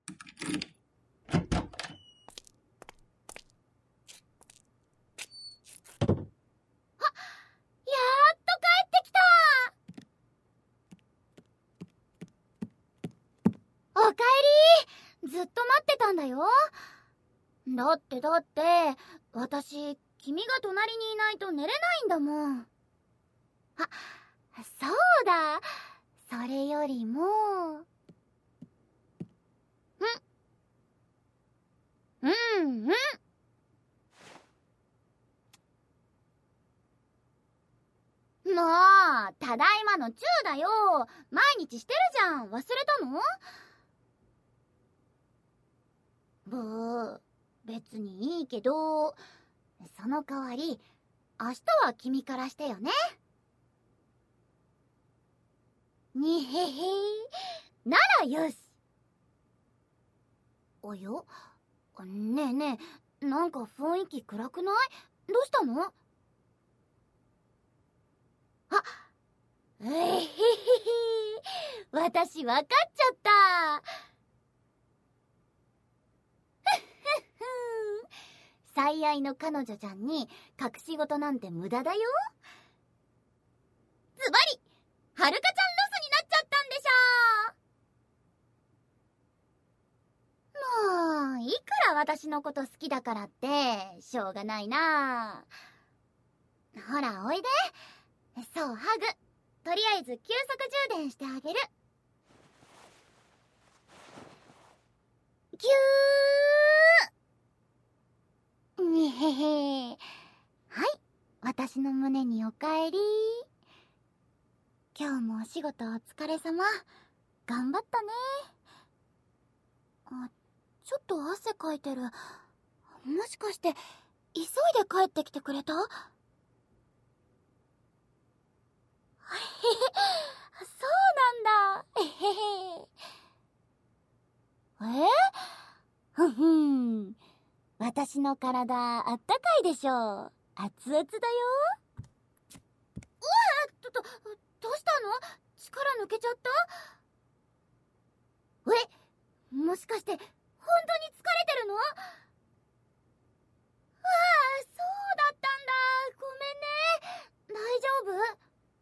てきた。おかえり。ずっと待ってたんだよ。だって私君が隣にいないと寝れないんだもん。あ、そうだ。それよりももうただいまのチューだよ。毎日してるじゃん。忘れたの？ブー、別にいいけど、その代わり明日は君からしてよね。にへへ、ならよし。およ、ねえねえ、なんか雰囲気暗くない？どうしたの？あ、えへへへ、私わかっちゃった。最愛の彼女ちゃんに隠し事なんて無駄だよ。ズバリはるかちゃんロスになっちゃったんでしょ。もういくら私のこと好きだからってしょうがないな。ほらおいで。そう、ハグ。とりあえず急速充電してあげる。ぎゅー。にへへ。はい、私の胸におかえり。今日もお仕事お疲れ様。頑張ったね。ちょっと汗かいてる。もしかして急いで帰ってきてくれた？へへ、そうなんだ。へへへ。ふふん。私の体あったかいでしょ。熱々だよ。どうしたの？力抜けちゃった？もしかして本当に疲れてるの？そうだったんだ。ごめんね。大丈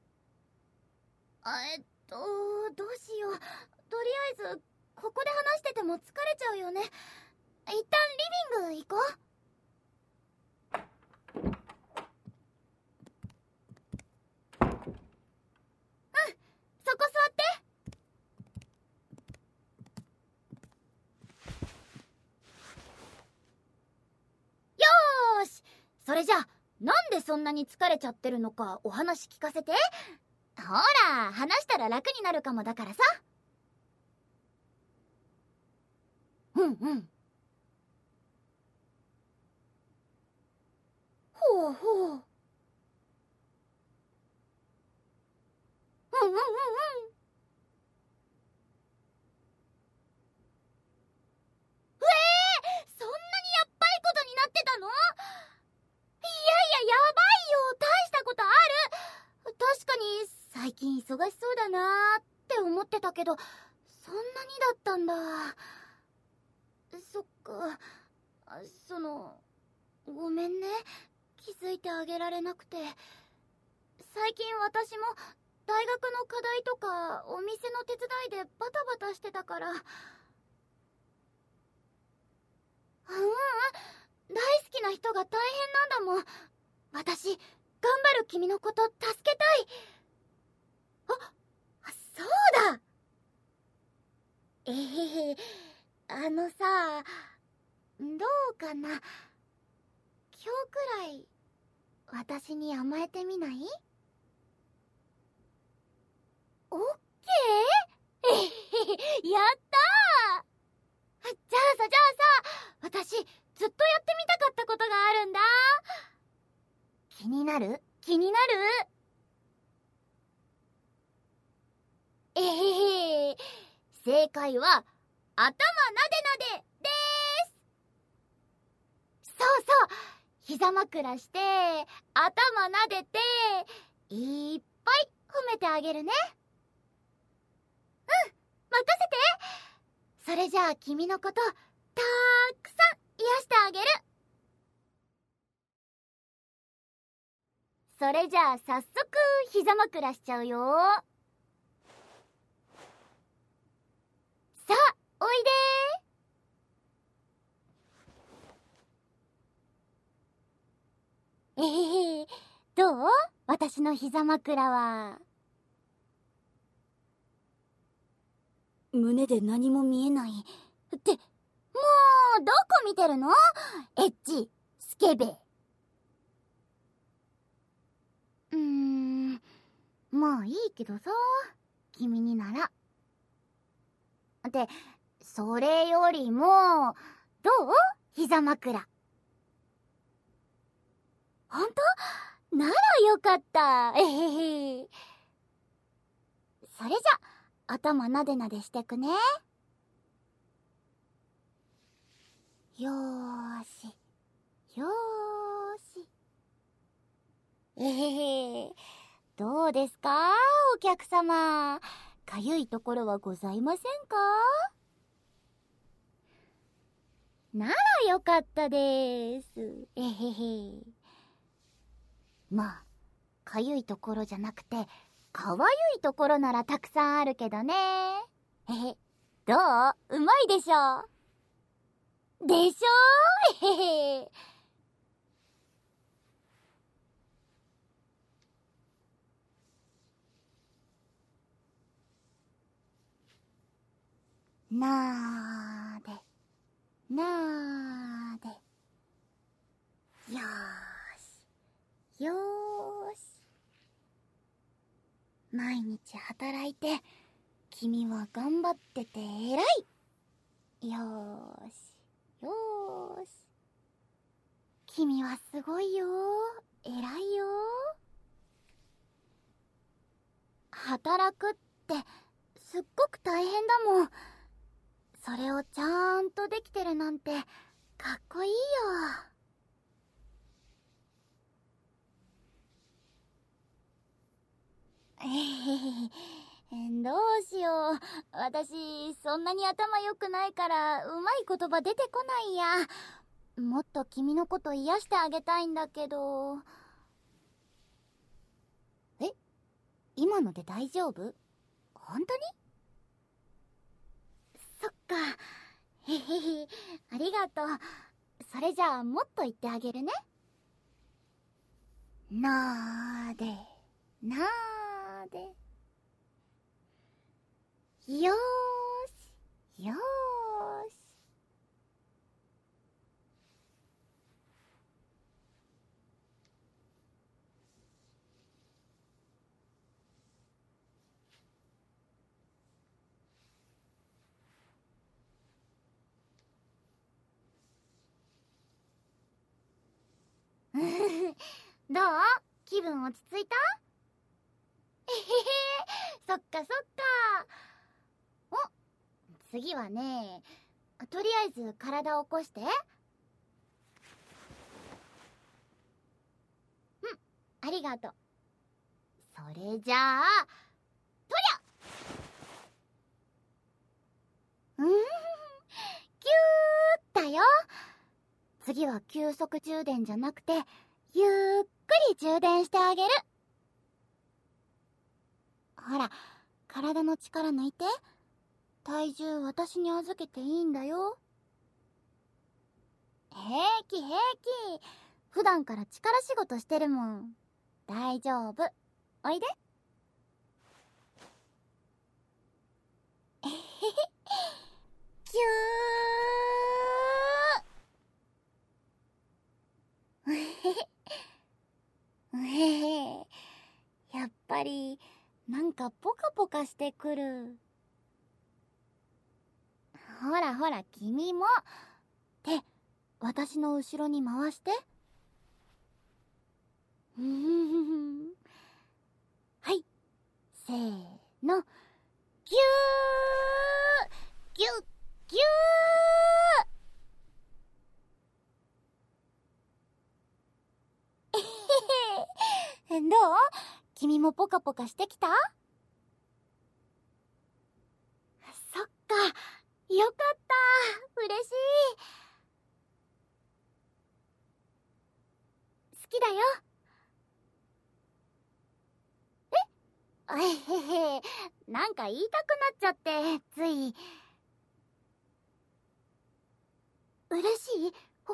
夫？どうしよう。とりあえずここで話してても疲れちゃうよね。一旦リビング行こう。そこ座って。よーし。それじゃあなんでそんなに疲れちゃってるのかお話聞かせて。ほら、話したら楽になるかもだからさ。ほうほう。そんなにやっばいことになってたの？いやいや、やばいよ。大したことある？確かに最近忙しそうだなーって思ってたけど、そんなにだったんだ。そっか。ごめんね。気づいてあげられなくて。最近私も大学の課題とかお店の手伝いでバタバタしてたから。大好きな人が大変なんだもん。私、頑張る君のこと助けたい。そうだ。さ、どうかな。今日くらい、私に甘えてみない？オッケー？やったー。じゃあさ、私、ずっとやってみたかったことがあるんだ。気になる？正解は、頭なでなででーす。そうそう。膝枕して、頭なでて、いっぱい褒めてあげるね。任せて。 それじゃあ君のことたくさん癒してあげる。それじゃあ早速膝枕しちゃうよ。さあおいで。どう？私の膝枕は。胸で何も見えないって、もうどこ見てるの？エッチスケベ。まあいいけどさ、君になら。って、それよりもどう？膝枕。ほんと？ならよかった。それじゃ頭なでなでしてくね。よーしよーし。どうですかお客様。かゆいところはございませんか？ならよかったです。まあかゆいところじゃなくてかわゆいところならたくさんあるけどね。どう？うまいでしょ？でしょ？なーでなーで。よーしよーし。毎日働いて君は頑張ってて偉い。よーしよーし。君はすごいよ。偉いよ。働くってすっごく大変だもん。それをちゃんとできてるなんてかっこいいよ。どうしよう。私そんなに頭良くないからうまい言葉出てこないや。もっと君のこと癒してあげたいんだけど。今ので大丈夫？本当に？そっか。ありがとう。それじゃあもっと言ってあげるね。なーでなーで。よーしよーし。どう？気分落ち着いた？そっかそっか。お、次はね、とりあえず体を起こして。ありがとう。それじゃあとりゃキューだよ。次は急速充電じゃなくてゆっくり充電してあげる。ほら、体の力抜いて。体重私に預けていいんだよ。平気平気。普段から力仕事してるもん。大丈夫。おいで。キュー。やっぱりなんかポカポカしてくる。ほらほら君も手私の後ろに回して。はい、せーの。ギューギュッギュー。どう？君もポカポカしてきた？そっか、 よかった。嬉しい。好きだよ。えへへ、なんか言いたくなっちゃって、つい。嬉しい？ほん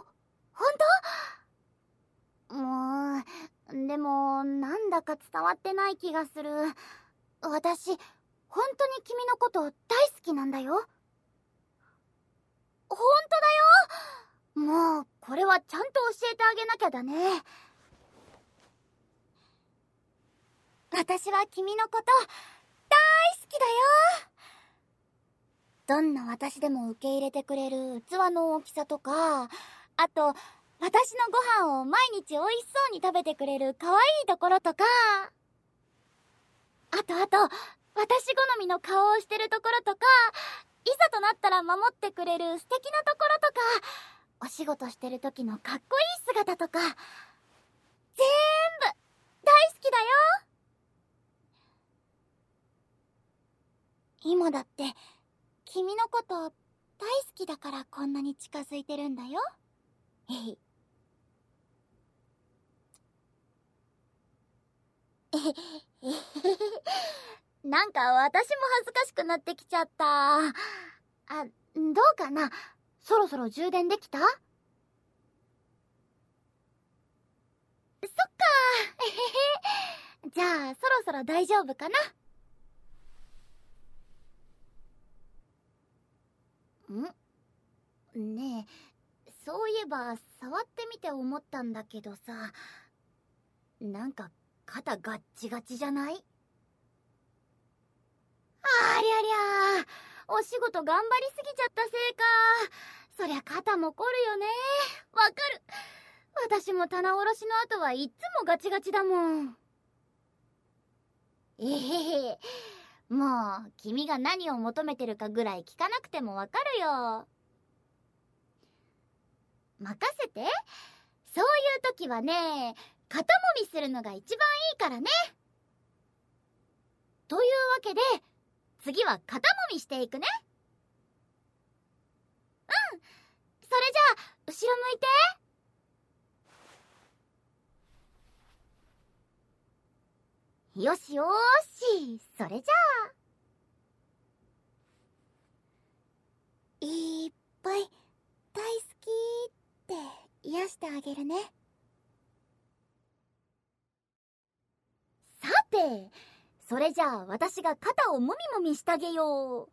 と？もう、でも、なんだか伝わってない気がする。私、本当に君のこと大好きなんだよ。本当だよ。もう、これはちゃんと教えてあげなきゃだね。私は君のこと大好きだよ。どんな私でも受け入れてくれる器の大きさとか、あと、私のご飯を毎日美味しそうに食べてくれる可愛いところとか、あと、私好みの顔をしてるところとか、いざとなったら守ってくれる素敵なところとか、お仕事してる時のかっこいい姿とか、全部大好きだよ。今だって君のこと大好きだからこんなに近づいてるんだよ。えへえへえへなんか私も恥ずかしくなってきちゃった。あ、どうかな？そろそろ充電できた？そっか。えへへ。じゃあそろそろ大丈夫かな？ねえ、そういえば触ってみて思ったんだけどさ、なんか肩ガッチガチじゃない？ありゃりゃ、お仕事頑張りすぎちゃったせいか。そりゃ肩も凝るよね。わかる。私も棚卸しの後はいっつもガチガチだもん。えへへ。もう、君が何を求めてるかぐらい聞かなくてもわかるよ。任せて。そういう時はね、肩もみするのが一番いいからね。というわけで、次は肩もみしていくね。うん。それじゃあ、後ろ向いて。よしよーし。それじゃあ。いっぱい大好きって癒してあげるね。さて、それじゃあ私が肩をもみもみしてあげよ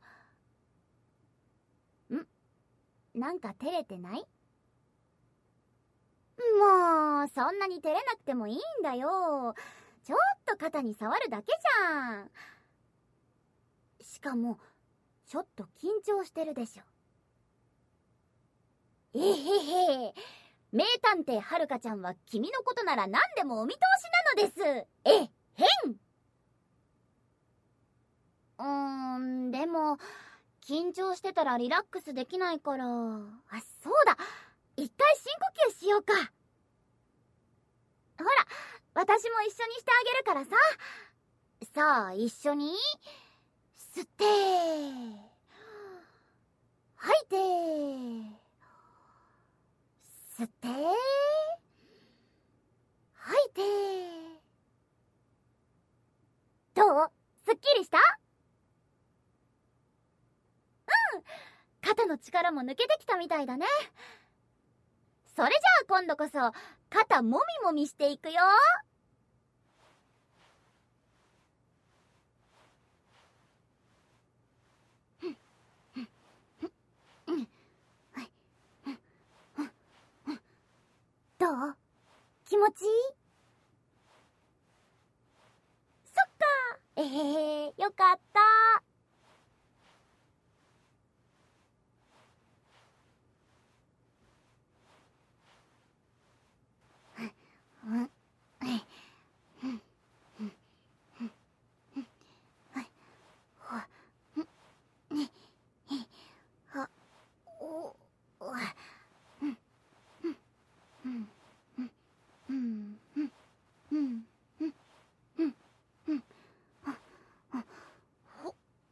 う。なんか照れてない？もう、そんなに照れなくてもいいんだよ。ちょっと肩に触るだけじゃん。しかも、ちょっと緊張してるでしょ。えへへ。名探偵はるかちゃんは君のことなら何でもお見通しなのです。えへん。でも、緊張してたらリラックスできないから。あ、そうだ。一回深呼吸しようか。ほら、私も一緒にしてあげるからさ。さあ、一緒に、吸って、吐いて、吸って、吐いて。どう？すっきりした？肩の力も抜けてきたみたいだね。それじゃあ今度こそ肩もみもみしていくよ。どう？気持ちいい？そっか。よかった。うんあ、お、うんうんうんうんうんうんうんうんほ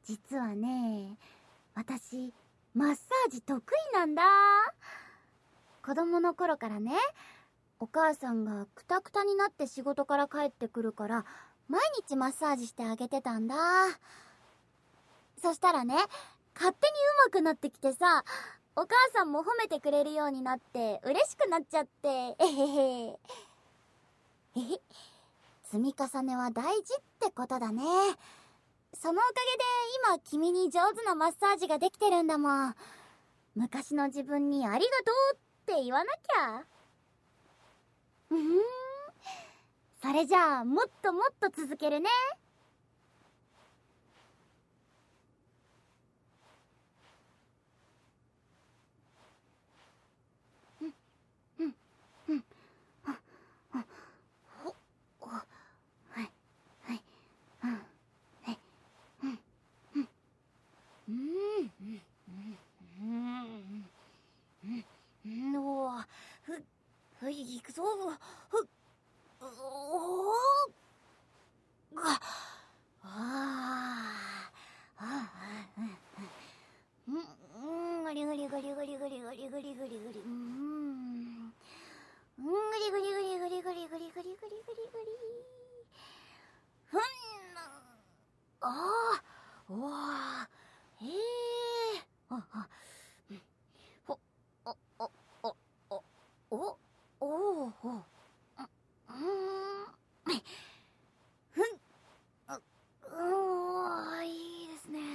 実はね、私マッサージ得意なんだ。子供の頃からね、お母さんがクタクタになって仕事から帰ってくるから毎日マッサージしてあげてたんだ。そしたらね、勝手に上手くなってきてさ、お母さんも褒めてくれるようになって嬉しくなっちゃって、えへへ。えへ、積み重ねは大事ってことだね。そのおかげで今君に上手なマッサージができてるんだもん。昔の自分にありがとうって言わなきゃ。それじゃあもっともっと続けるね。いくぞ。ゴリゴリゴリゴリゴリゴリゴリゴリゴリ、ゴリゴリゴリゴリゴリゴリゴリゴリゴリゴリ、ああ、うわー、ほ、お、お、お、お、お、おーほ、ふん、いいですね。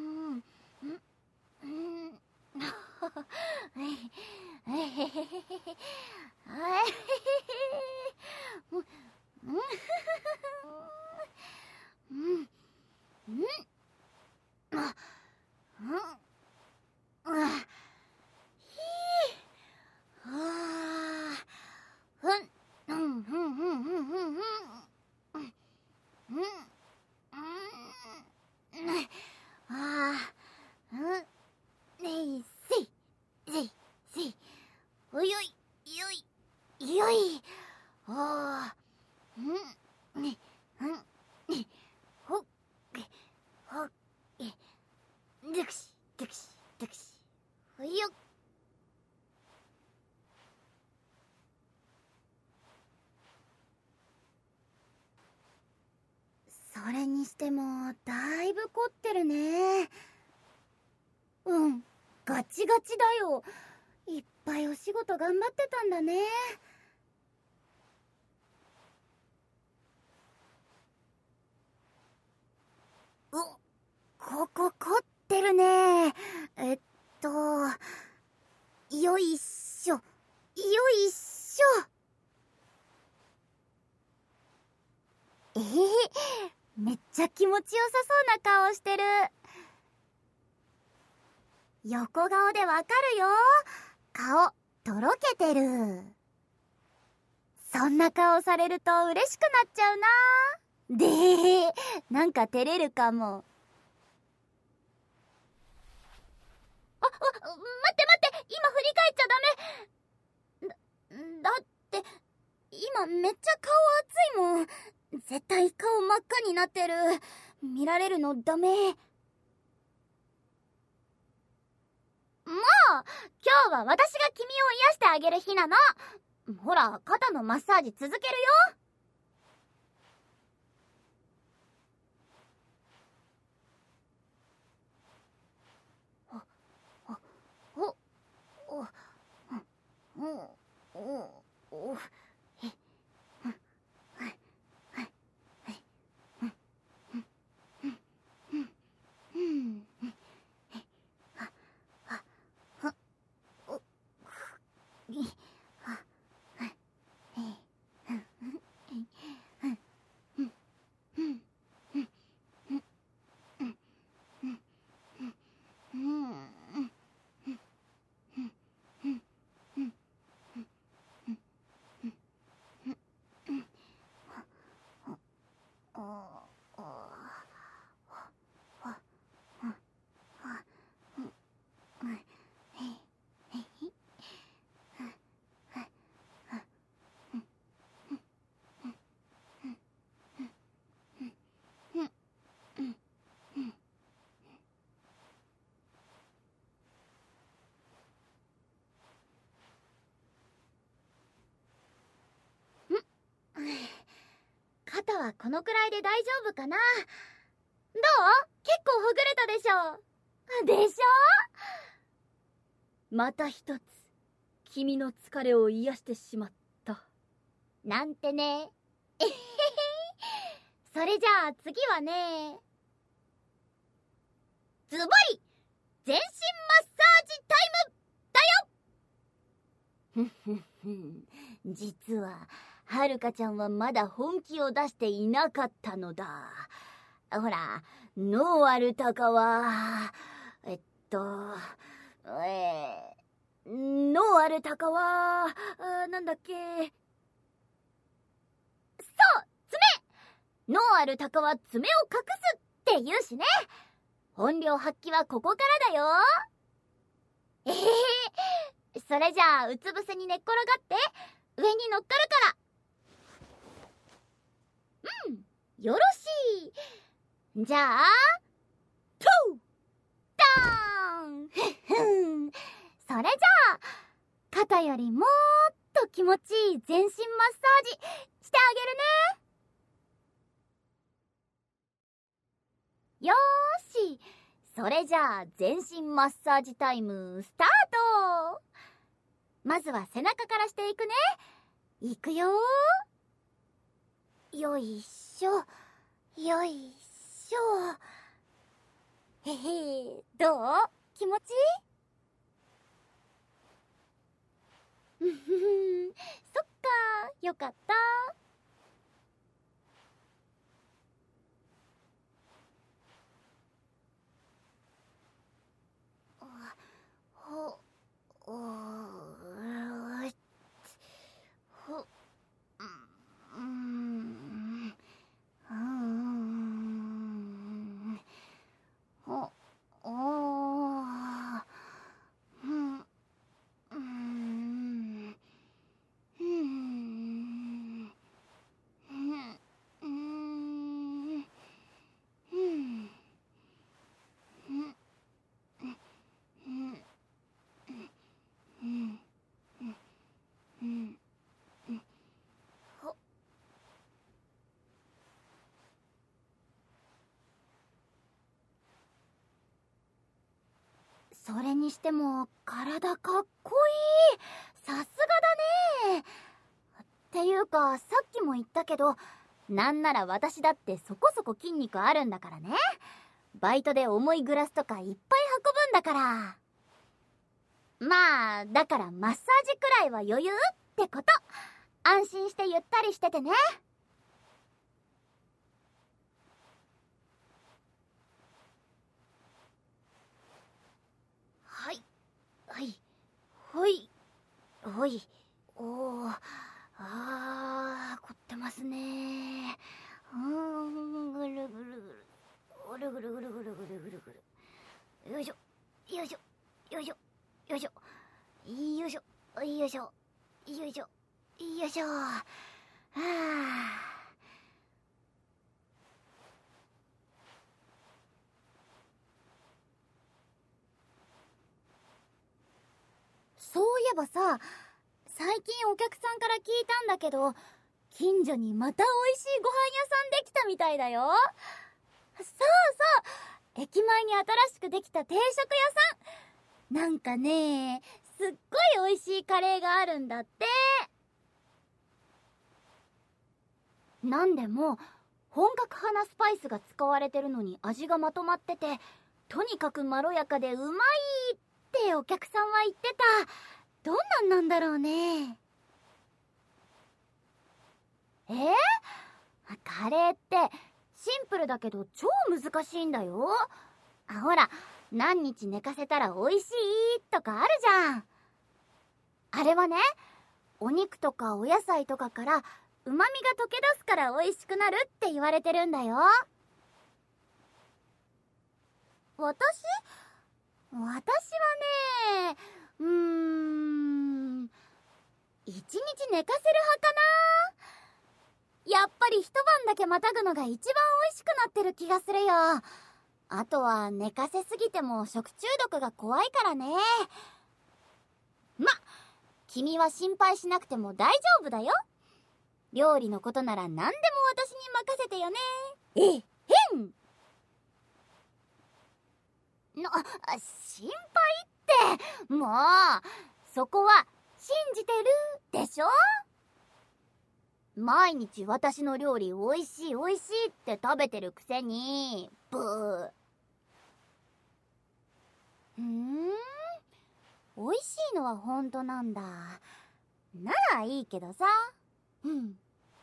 よい、よい、よい。ああ、ほっ、ほっ、ドクシ、ドクシ、ドクシ。ほいよ。それにしても、だいぶ凝ってるね。ガチガチだよ。いっぱいお仕事頑張ってたんだね。ここ凝ってるね。よいしょ、よいしょ。めっちゃ気持ちよさそうな顔してる。横顔でわかるよ。顔、とろけてる。そんな顔されると嬉しくなっちゃうな。なんか照れるかも。待って待って、今振り返っちゃダメ。だって、今めっちゃ顔熱いもん。絶対顔真っ赤になってる。見られるのダメ。もう、今日は私が君を癒してあげる日なの。ほら、肩のマッサージ続けるよ。 はこのくらいで大丈夫かな。どう？結構ほぐれたでしょ。でしょ？ また一つ君の疲れを癒してしまった。 なんてね。えへへ。それじゃあ次はね、ズバリ全身マッサージタイムだよ。 ふんふんふん。実ははるかちゃんはまだ本気を出していなかったのだ。ほら、ノーアルタカはノーアルタカはなんだっけ。 そう、爪。ノーアルタカは爪を隠すって言うしね。本領発揮はここからだよ。それじゃあうつ伏せに寝っ転がって上に乗っかるから。よろしい。じゃあトゥーダーン。ふん。それじゃあ肩よりもっと気持ちいい全身マッサージしてあげるね。よーし、それじゃあ全身マッサージタイムスタート。まずは背中からしていくね。いくよー。よいしょよいしょ。へへ、どう？気持ちいい？そっか、よかった。ほ、ほ、それにしても体かっこいい。さすがだね。っていうかさっきも言ったけど、なんなら私だってそこそこ筋肉あるんだからね。バイトで重いグラスとかいっぱい運ぶんだから。まあだからマッサージくらいは余裕ってこと。安心してゆったりしててね。はいはいほいほい。おー、凝ってますね。ぐるぐるぐるぐるぐるぐるぐるぐるぐるぐる。よいしょよいしょよいしょよいしょよいしょよいしょよいしょよいしょ。はあ。そういえばさ、最近お客さんから聞いたんだけど、近所にまた美味しいご飯屋さんできたみたいだよ。そうそう、駅前に新しくできた定食屋さん。なんかね、すっごい美味しいカレーがあるんだって。なんでも本格派なスパイスが使われてるのに味がまとまってて、とにかくまろやかでうまいってお客さんは言ってた。どんなんなんだろうね。カレーってシンプルだけど超難しいんだよ。ほら、何日寝かせたら美味しいとかあるじゃん。あれはね、お肉とかお野菜とかから旨味が溶け出すから美味しくなるって言われてるんだよ。私はね、一日寝かせる派かな。やっぱり一晩だけまたぐのが一番美味しくなってる気がするよ。あとは寝かせすぎても食中毒が怖いからね。ま、君は心配しなくても大丈夫だよ。 料理のことなら何でも私に任せてよね。 えへん。 心配って、もう、そこは信じてるでしょ。毎日私の料理おいしいおいしいって食べてるくせに、ブー。おいしいのはほんとなんだ。ならいいけどさ。うん。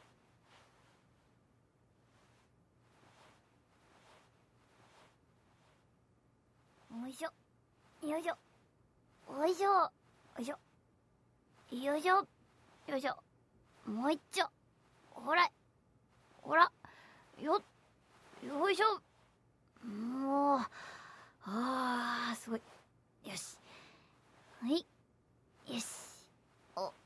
よいしょ。よいしょ。よいしょ。よいしょ。よいしょ。よいしょ。もう一丁。ほら。ほら。よいしょ。もう。すごい。よし。はい。よし。うわ。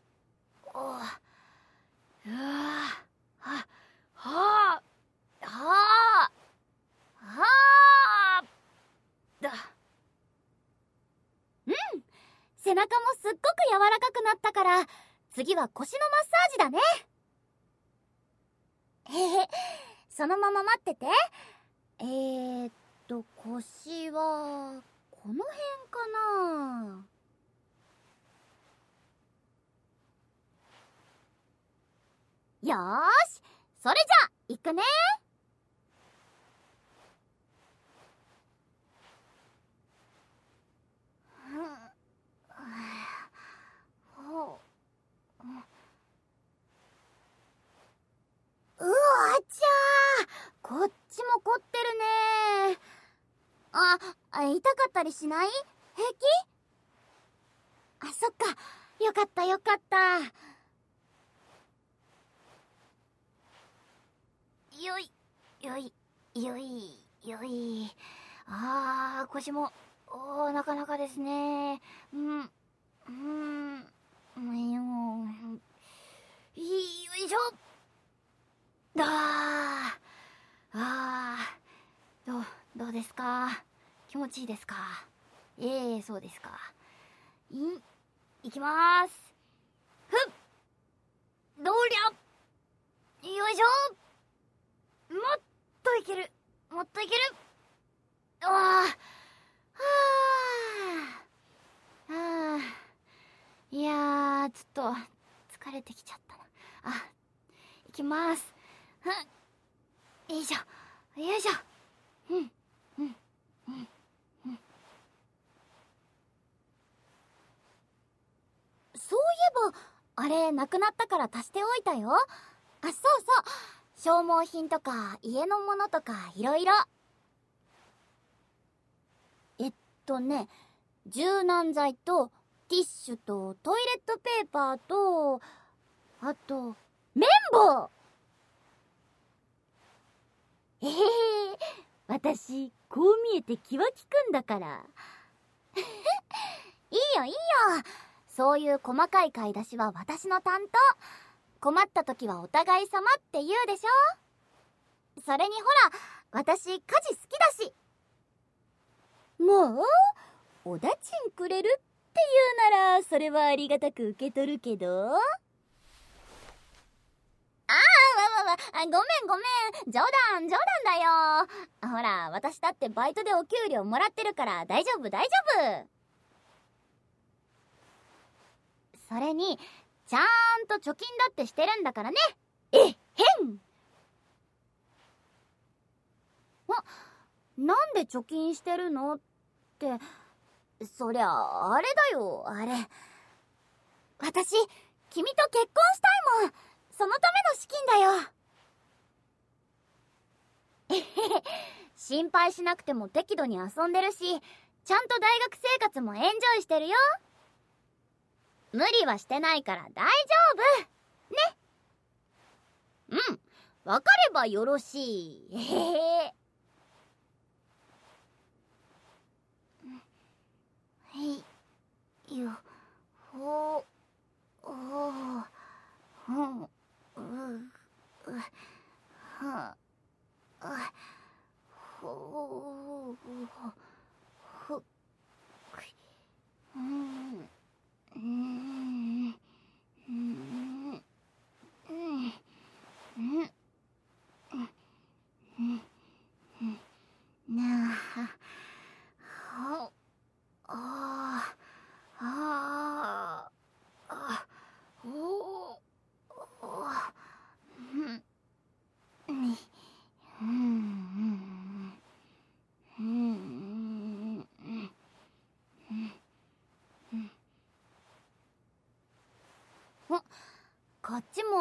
背中もすっごく柔らかくなったから、次は腰のマッサージだね。そのまま待ってて。腰は、この辺かな。よーし、それじゃあ、行くね。うわちゃー、こっちも凝ってるね。痛かったりしない？平気？そっか。よかったよかった。よい、よい、よい、よい。腰も、なかなかですね。よいしょ。どうですか？気持ちいいですか？そうですか。いきまーす。どりゃ。よいしょ。もっといける。もっといける。いやー、ちょっと疲れてきちゃったな。いきます。よいしょ。よいしょ。そういえば、あれ、なくなったから足しておいたよ。そうそう。消耗品とか、家のものとか、いろいろ。柔軟剤と、ティッシュと、トイレットペーパーと、あと、綿棒。 私、こう見えて気は利くんだから。 いいよいいよ。そういう細かい買い出しは私の担当。困った時はお互い様って言うでしょ。それにほら、私家事好きだし。 もう、おだちんくれるって言うなら、それはありがたく受け取るけど。 ごめん。冗談だよ。ほら、私だってバイトでお給料もらってるから大丈夫。それに、ちゃんと貯金だってしてるんだからね。なんで貯金してるのって、そりゃ、あれだよ、あれ。私、君と結婚したいもん。そのための資金だよ。心配しなくても適度に遊んでるし、ちゃんと大学生活もエンジョイしてるよ。無理はしてないから大丈夫。ね。わかればよろしい。よ、ほ、お、ほん、は、ほ、ほ、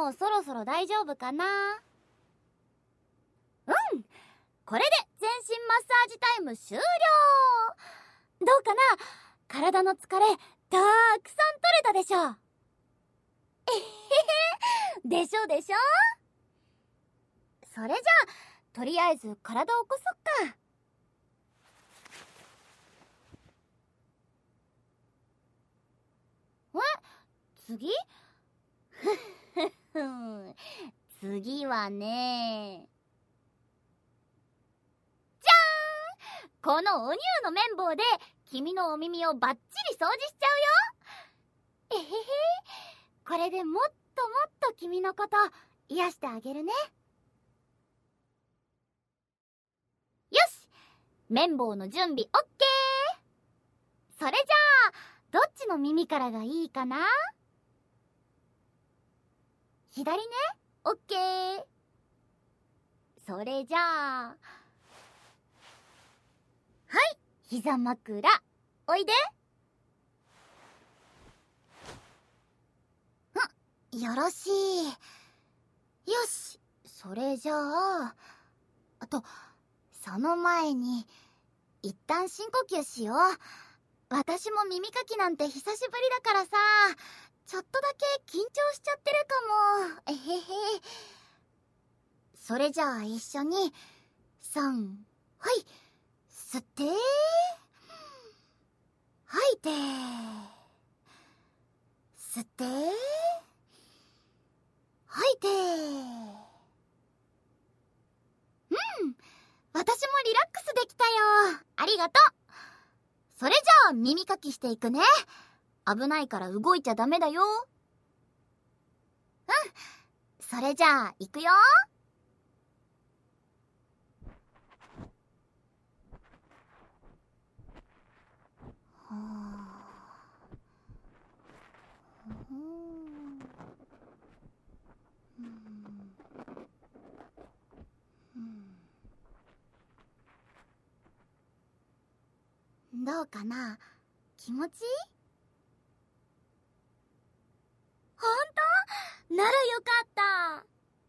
もうそろそろ大丈夫かな？これで全身マッサージタイム終了。どうかな？体の疲れたくさん取れたでしょ？えへへ、でしょでしょ？それじゃあとりあえず体を起こそっか。次？ 次はね。 じゃーん！このお乳の綿棒で君のお耳をバッチリ掃除しちゃうよ。えへへ、これでもっともっと君のこと癒してあげるね。よし、綿棒の準備オッケー。それじゃあどっちの耳からがいいかな？左ね。オッケー。それじゃあ、はい、膝枕おいで。よろしい。よし、それじゃあ、その前に一旦深呼吸しよう。私も耳かきなんて久しぶりだからさ、ちょっとだけ緊張しちゃってるかも。えへへ。それじゃあ一緒に3、はい、吸って吐いて、吸って吐いて。私もリラックスできたよ。ありがとう。それじゃあ耳かきしていくね。危ないから動いちゃダメだよ。それじゃあ行くよ。どうかな？気持ちいい？ほんと？ならよかった。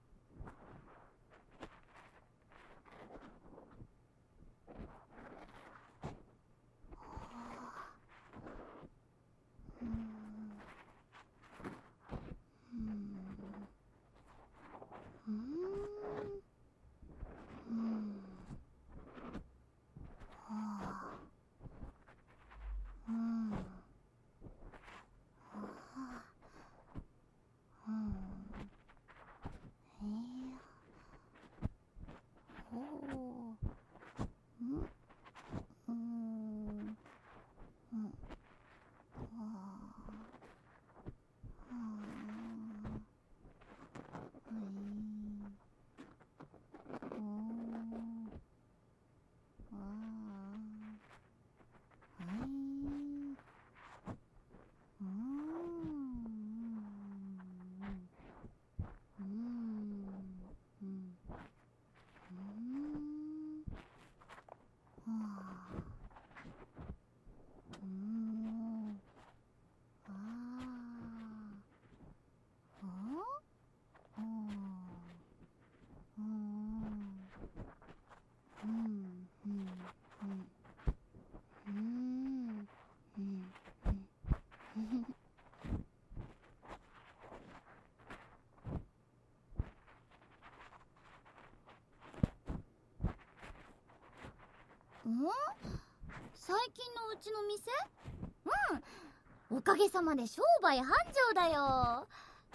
最近のうちの店？おかげさまで商売繁盛だよ。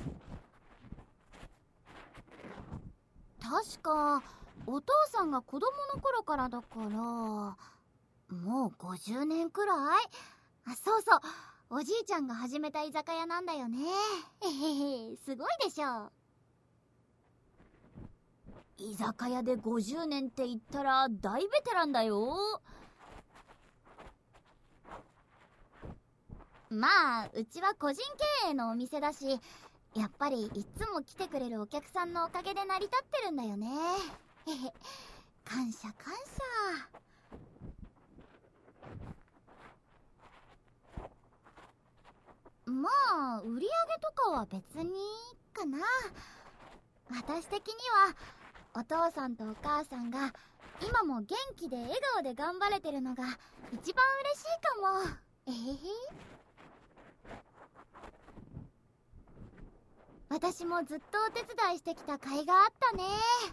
確かお父さんが子供の頃からだからもう50年くらい？そうそう、おじいちゃんが始めた居酒屋なんだよね。へへへ、すごいでしょ。居酒屋で50年って言ったら大ベテランだよ。まあうちは個人経営のお店だし、やっぱりいつも来てくれるお客さんのおかげで成り立ってるんだよね。へへ、感謝感謝。まあ売り上げとかは別にかな。私的にはお父さんとお母さんが今も元気で笑顔で頑張れてるのが一番嬉しいかも。えへへ。私もずっとお手伝いしてきた甲斐があったね。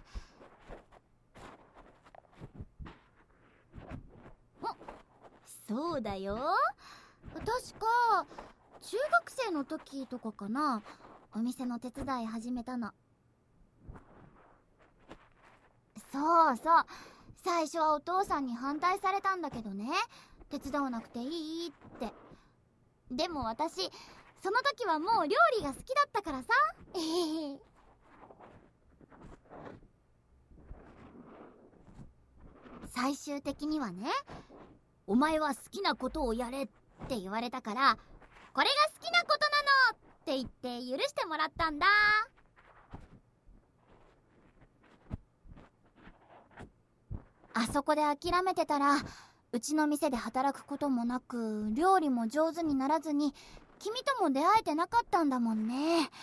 そうだよ。 確か中学生の時とかかな、お店の手伝い始めたの。そうそう、最初はお父さんに反対されたんだけどね、手伝わなくていいって。でも私その時はもう料理が好きだったからさ。最終的にはね、お前は好きなことをやれって言われたから、これが好きなことなのって言って許してもらったんだ。あそこで諦めてたら、うちの店で働くこともなく、料理も上手にならずに、君とも出会えてなかったんだもんね。ひえ、あり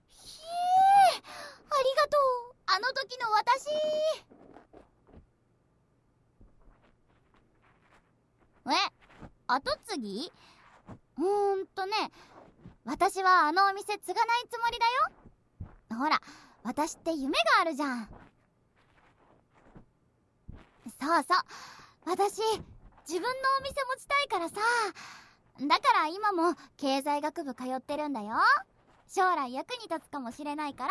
がとう、あの時の私。後継ぎ？私はあのお店継がないつもりだよ。ほら、私って夢があるじゃん。そうそう、私自分のお店持ちたいからさ。だから今も経済学部通ってるんだよ。将来役に立つかもしれないから。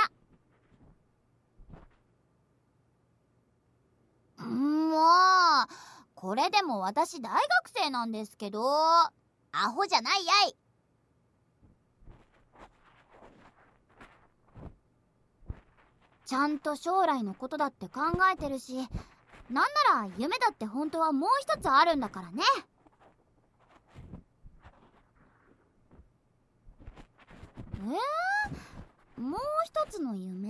もうこれでも私大学生なんですけど。アホじゃないやい。ちゃんと将来のことだって考えてるし、なんなら夢だって本当はもう一つあるんだからね。もう一つの夢？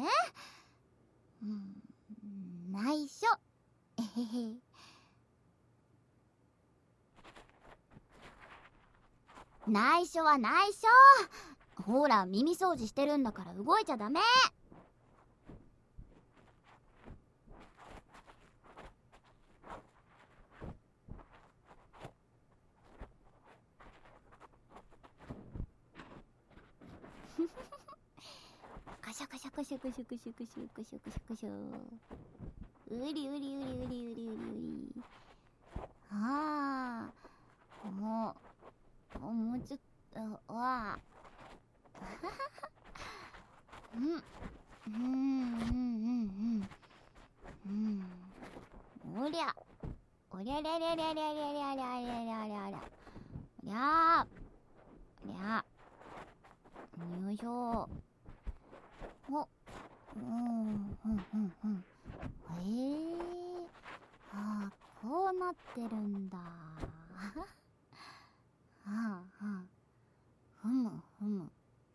内緒。えへへ。内緒は内緒。ほら、耳掃除してるんだから動いちゃダメ。カシャカシャカシャカシャカシャカシャカシャカシャカシャ。うりうりうりうりうりうりうり。ああ、もうちょっとは。おりゃ、おりゃりゃりゃりゃりゃりゃりゃりゃりゃりゃりゃりゃりゃりゃ。よいしょ。こうなってるんだ。ふむふむ。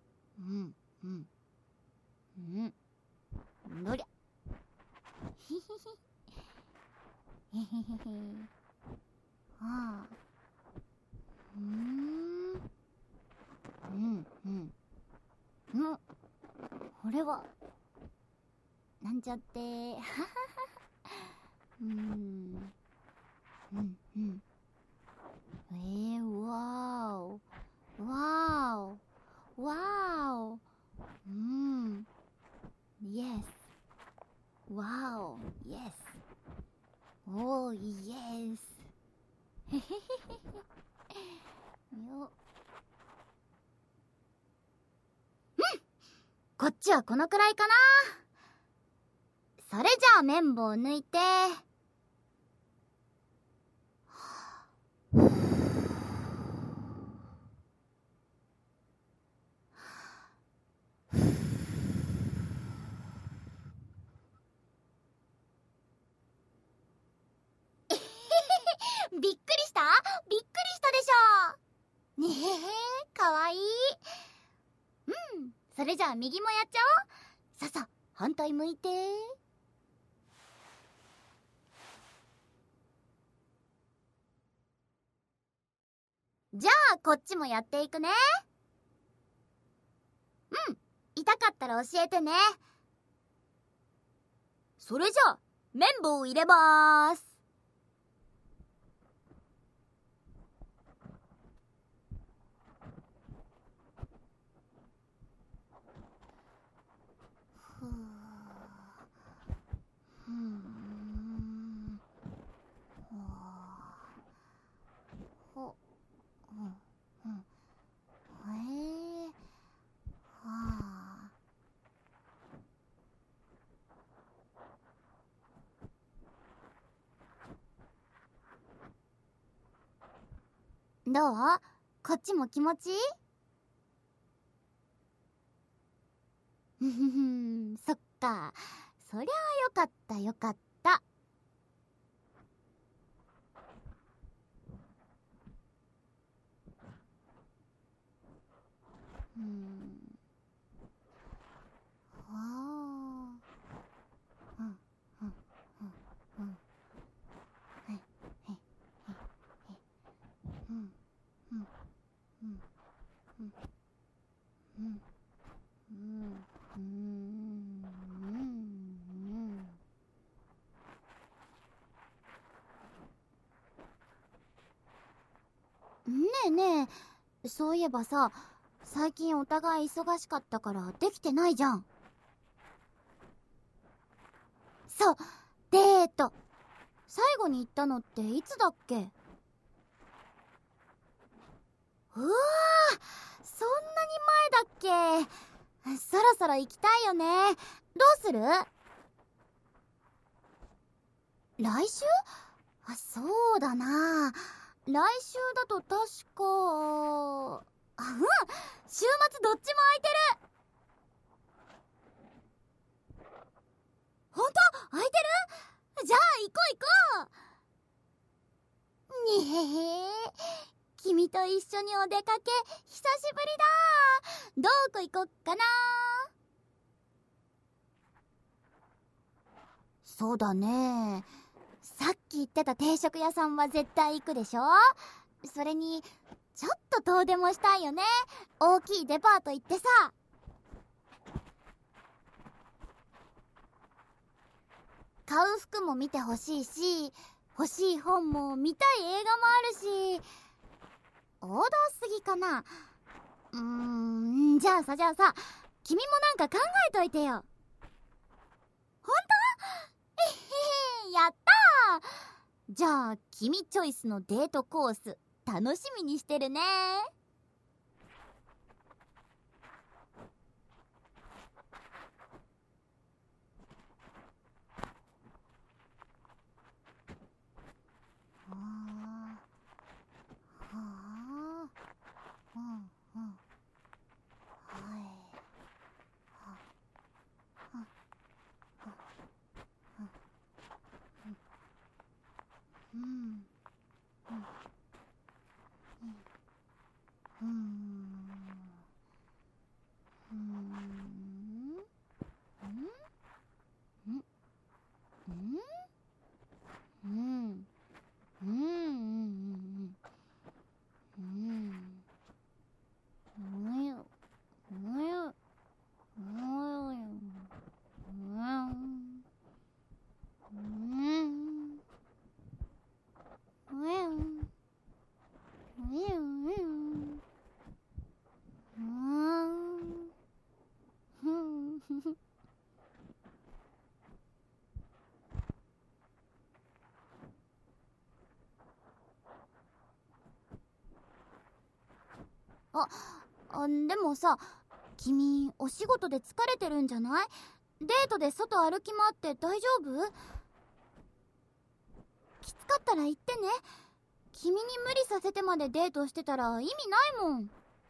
どりゃ。ひひひ。へへへへ。これはなんちゃって。わーおわーおわーお。Yes。わーお Yes。おー Yes。へへへへ。よ。こっちはこのくらいかな。それじゃあ綿棒抜いて。びっくりしたでしょ。ねえ、かわいい。それじゃあ右もやっちゃおう。ささ、反対向いて。じゃあこっちもやっていくね。いきたかったら教えてね。 それじゃあ綿棒を入れまーす。 どう？こっちも気持ちいい？ふふふん、そっか。そりゃあよかったよかった。ねえねえ、そういえばさ、最近お互い忙しかったからできてないじゃん。そう、デート。最後に行ったのっていつだっけ？うわー、そんなに前だっけ？そろそろ行きたいよね。どうする？来週？そうだな。来週だと確か、週末どっちも空いてる。ほんと？空いてる？じゃあ行こう行こう。にへへ、君と一緒にお出かけ久しぶりだ。どこ行こっかな。そうだね、さっき言ってた定食屋さんは絶対行くでしょ。それにちょっと遠出もしたいよね。大きいデパート行ってさ。買う服も見てほしいし、欲しい本も見たい映画もあるし、王道すぎかな。じゃあさ君もなんか考えといてよ。ほんと？やったー。じゃあ君チョイスのデートコース楽しみにしてるね。でもさ、君お仕事で疲れてるんじゃない？デートで外歩き回って大丈夫？きつかったら言ってね。君に無理させてまでデートしてたら意味ないもん。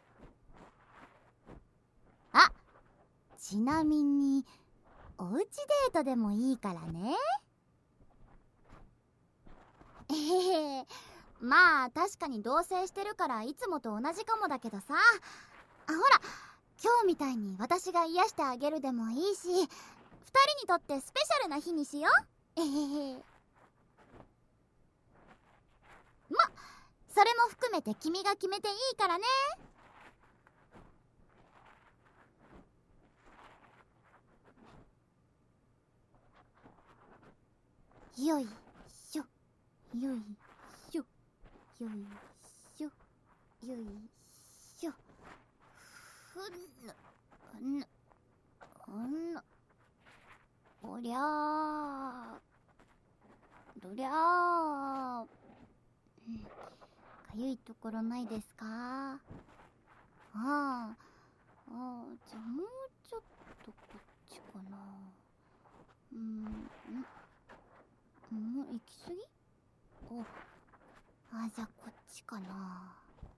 あ、ちなみにおうちデートでもいいからね。まあ確かに同棲してるからいつもと同じかもだけどさ。ほら、今日みたいに私が癒してあげるでもいいし、2人にとってスペシャルな日にしよう。それも含めて君が決めていいからね。 よいしょ、よいしょ、よいしょ、よいしょ。おりゃー、どりゃー。かゆいところないですか？じゃあもうちょっとこっちかな。もう行き過ぎ？じゃあこっちかな。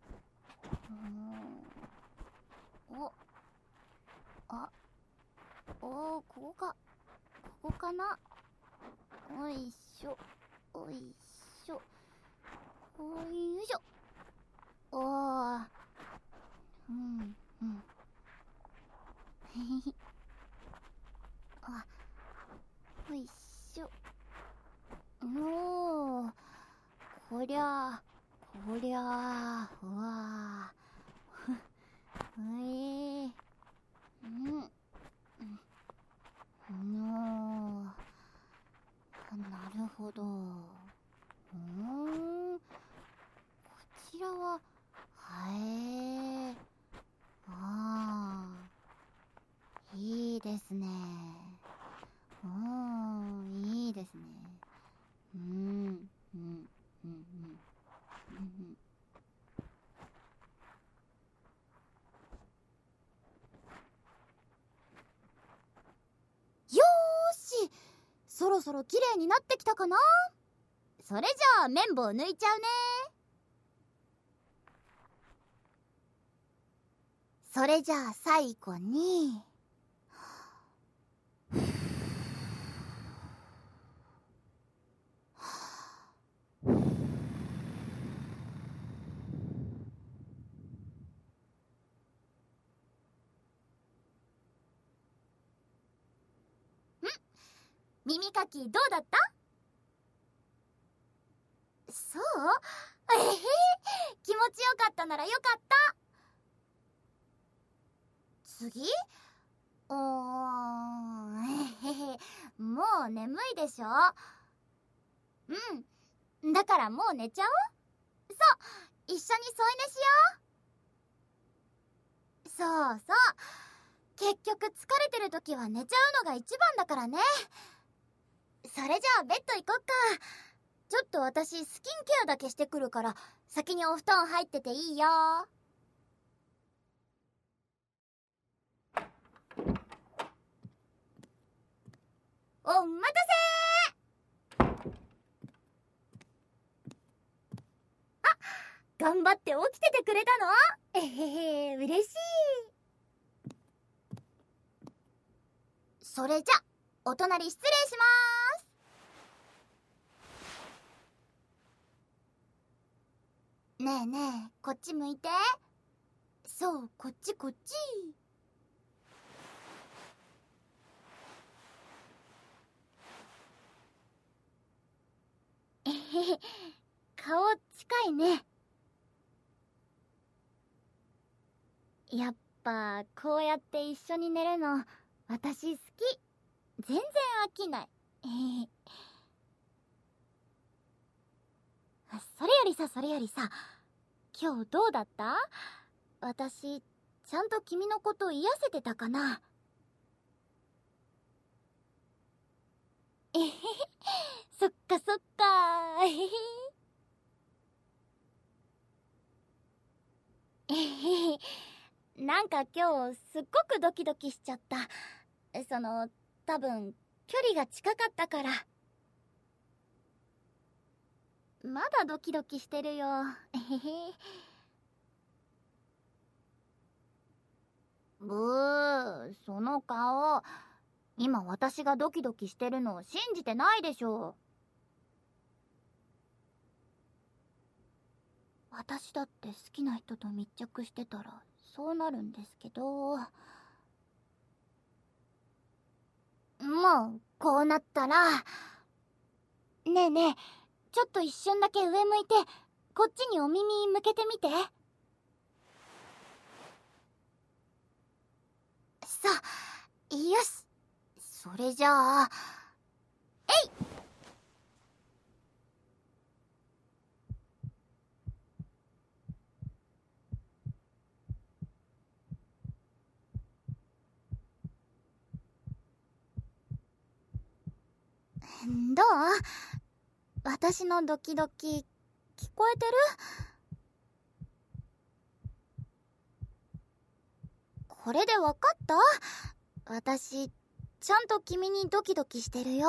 ここかな。おいしょ、おいしょ、おいしょ。おいしょ。こりゃうわなるほど。こちらは、いいですね。いいですね。よーし、そろそろ綺麗になってきたかな。それじゃあ綿棒抜いちゃうね。それじゃあ最後に耳かきどうだった？そう？気持ちよかったならよかった。次？もう眠いでしょ？だからもう寝ちゃおう。そう、一緒に添い寝しよう。そうそう、結局疲れてる時は寝ちゃうのが一番だからね。それじゃあベッド行こっか。ちょっと私スキンケアだけしてくるから先にお布団入ってていいよ。お待たせー。頑張って起きててくれたの？嬉しい。それじゃお隣失礼しまーす。ねえねえ、こっち向いて。そう、こっちこっち。顔近いね。やっぱこうやって一緒に寝るの私好き。全然飽きない。それよりさ、今日どうだった？私ちゃんと君のこと癒せてたかな？そっかそっか。なんか今日すっごくドキドキしちゃった。多分距離が近かったから。まだドキドキしてるよ。ブー、その顔。今私がドキドキしてるのを信じてないでしょ。私だって好きな人と密着してたらそうなるんですけど。もうこうなったら、ねえねえ、ちょっと一瞬だけ上向いてこっちにお耳向けてみて。さあ、よし。それじゃあ、えい。 どう？私のドキドキ聞こえてる？これでわかった？私ちゃんと君にドキドキしてるよ。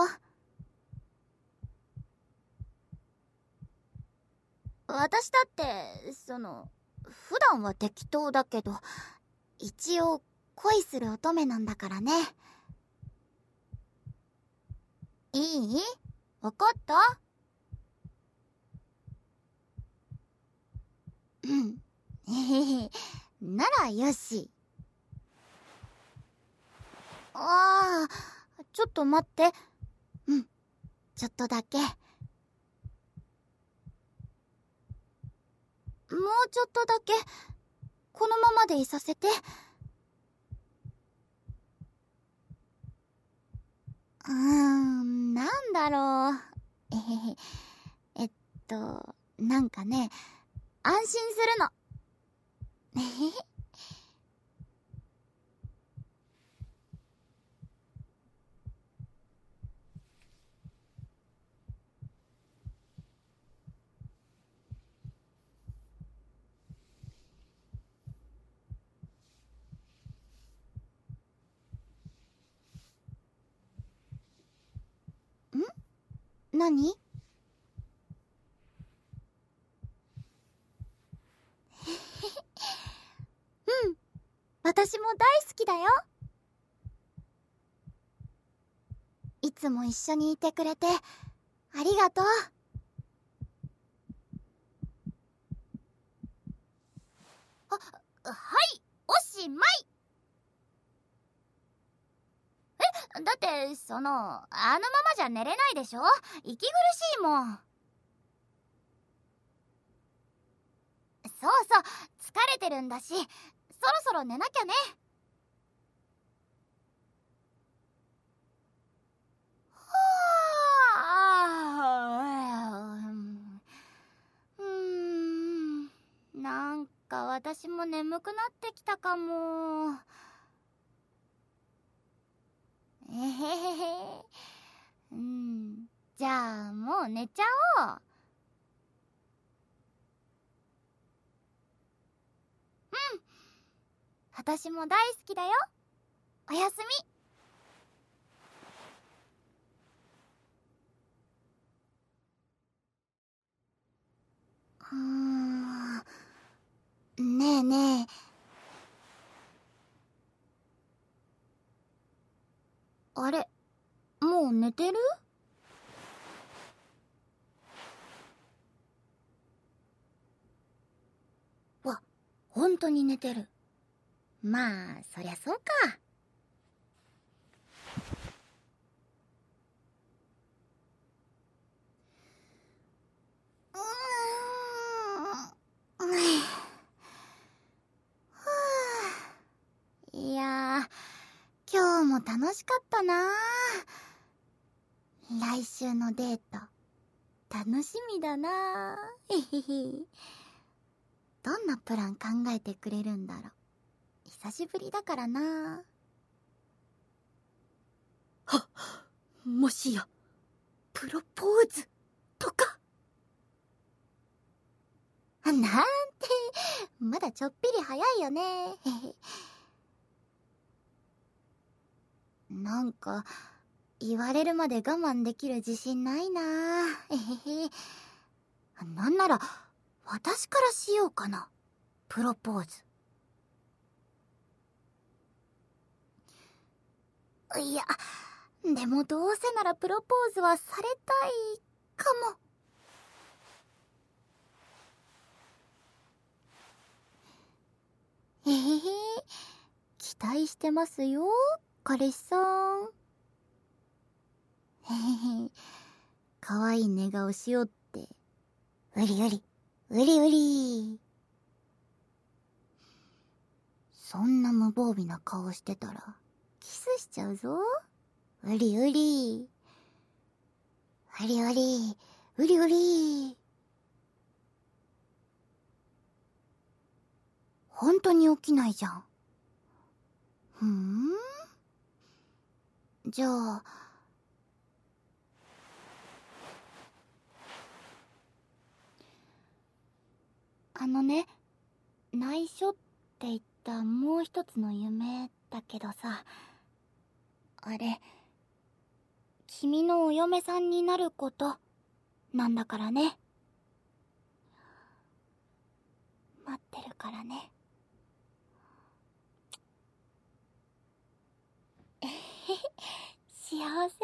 私だって普段は適当だけど一応恋する乙女なんだからね。いい？わかった？うん。へへへ。ならよし。ああ、ちょっと待って。うん、ちょっとだけ。もうちょっとだけ、このままでいさせて。なんだろう。えへへ。なんかね、安心するの。えへへ。何？うん、私も大好きだよ。いつも一緒にいてくれてありがとう。はい、おしまい。だってあのままじゃ寝れないでしょ？息苦しいもん。そうそう、疲れてるんだし、そろそろ寝なきゃね。なんか私も眠くなってきたかも。えへへへ。じゃあもう寝ちゃおう。私も大好きだよ。おやすみ。ねえねえ。あれ、もう寝てる？わ、本当に寝てる。まあ、そりゃそうか。うーん。いやー、今日も楽しかったな。来週のデート、楽しみだな。へへへ。どんなプラン考えてくれるんだろう。久しぶりだからな。もしや、プロポーズとか。なんて、まだちょっぴり早いよね。へへ。なんか、言われるまで我慢できる自信ないな。えへへ。なんなら、私からしようかな。プロポーズ。いや、でもどうせならプロポーズはされたいかも。へへへ。期待してますよ、彼氏さん。へへへ。かわいい寝顔しようって。うりうり、うりうり。そんな無防備な顔してたら、キスしちゃうぞ。うりうり。うりうり、うりうり。本当に起きないじゃん。じゃあ、 あのね、内緒って言ったもう一つの夢だけどさ、あれ、君のお嫁さんになることなんだからね。待ってるからね。えへへ、幸せ。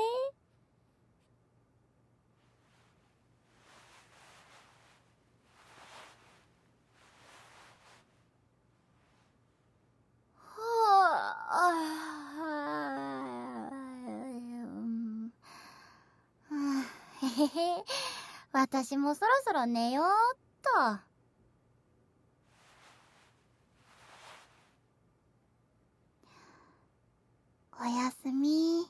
へへへ、私もそろそろ寝ようっと。おやすみ。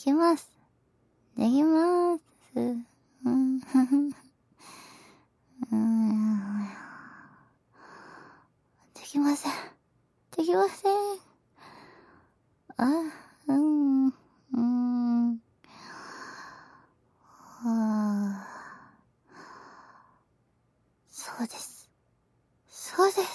きます。できます。できません。できません。そうです。そうです。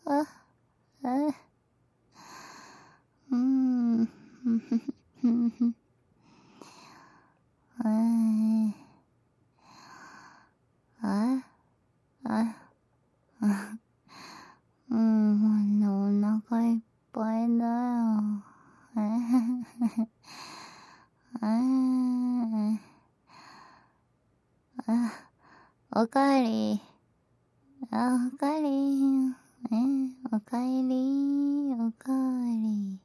お腹いっぱいだよ。おかえり。おかえり。おかえり。おかえり。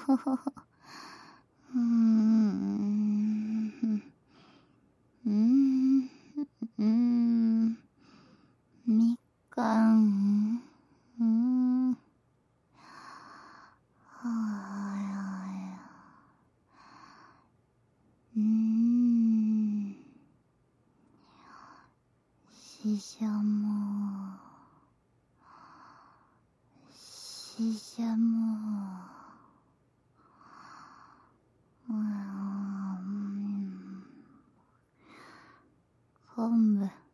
うーん。うーん。みかん。はや。ししゃも。ししゃも。昆布。